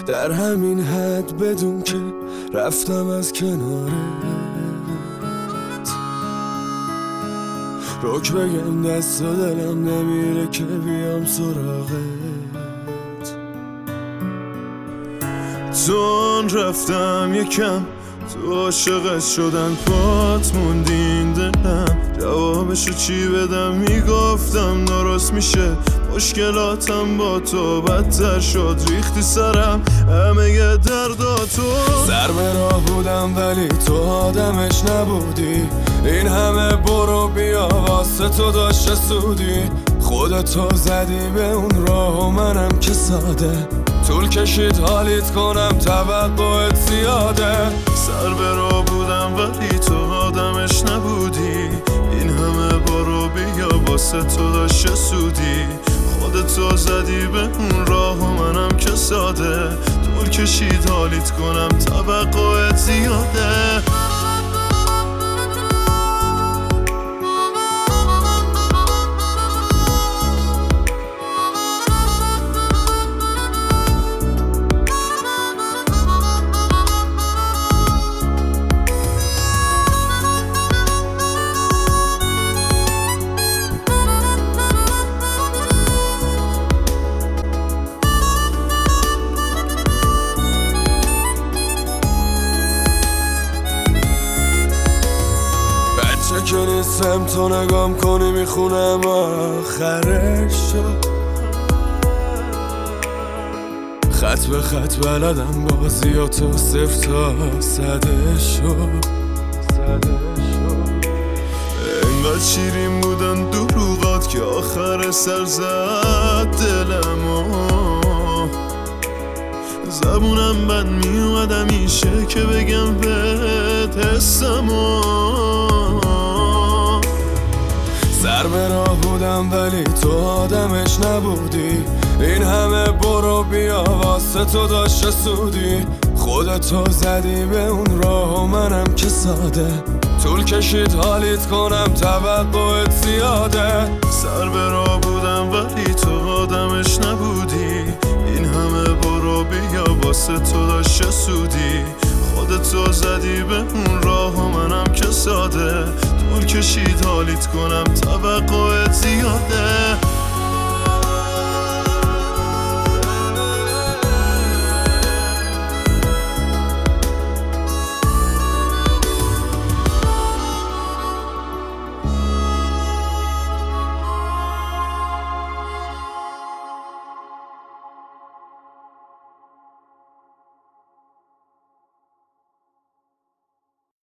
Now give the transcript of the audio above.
در همین حد بدون که رفتم از کنارت، رک بگم دست و دلم نمیره که بیام سراغت. چون رفتم یکم تو عاشقت شدن پات موندین دلم، جوابشو چی بدم؟ میگفتم درست میشه، مشکلاتم با تو بدتر شد، ریختی سرم همه درداتو. سر به راه بودم ولی تو آدمش نبودی، این همه برو بیا واسه تو داشته سودی، خودتو زدی به اون راه و منم که ساده، طول کشید حالیت کنم توقعت زیاده. سر به راه بودم ولی تو آدمش نبودی، این همه برو بیا واسه تو داشته سودی، خودتو زدی به اون راه و منم که ساده، طول کشید حالیت کنم توقعت زیاده. که نیستم تو نگام کنی میخونم آخرشو، خط به خط بلدم بازیاتو صفر تا صده شو. انقدر شیرین بودن دروغات که آخر سر زد دلمو، زبونم بند میومد همیشه که بگم بهت حسمو. سر به راه بودم ولی تو آدمش نبودی، این همه برو بیا واسه تو داشته سودی، خودتو زدی به اون راه و منم که ساده، طول کشید حالیت کنم توقعت زیاده. سر به راه بودم ولی تو آدمش نبودی، این همه برو بیا واسه تو داشته سودی، خودتو زدی به اون راه و منم که ساده، طول کشید حالیت کنم توقعت زیاده.